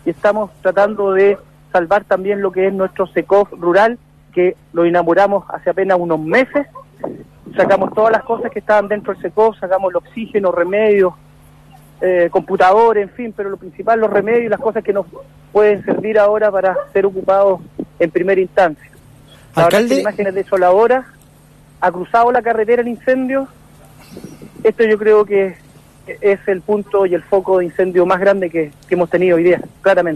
y estamos tratando de salvar también lo que es nuestro SECOF rural, que lo inauguramos hace apenas unos meses. Sacamos todas las cosas que estaban dentro del SECOF, sacamos el oxígeno, remedios, computadores, en fin, pero lo principal, los remedios y las cosas que nos pueden servir ahora para ser ocupados en primera instancia. Alcalde, Imágenes de Soladora, ha cruzado la carretera el incendio. Esto yo creo que es el punto y el foco de incendio más grande que hemos tenido hoy día, claramente.